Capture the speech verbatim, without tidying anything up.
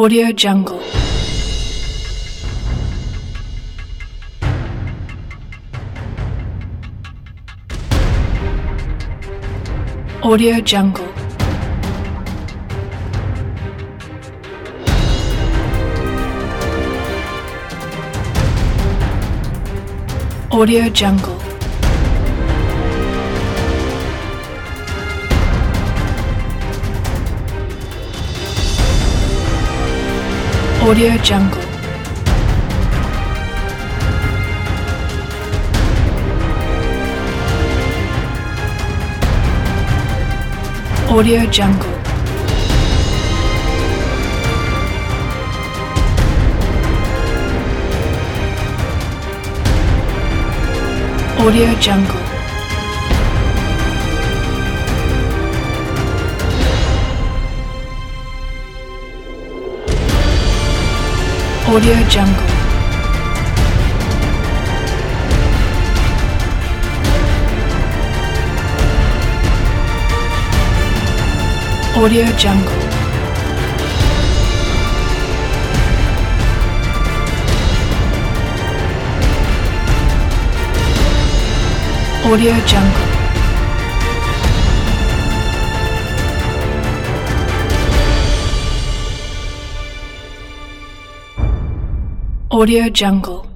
Audio Jungle. Audio Jungle. Audio Jungle. Audio Jungle. Audio Jungle. Audio Jungle. Audio Jungle. Audio Jungle. Audio Jungle. Audio Jungle.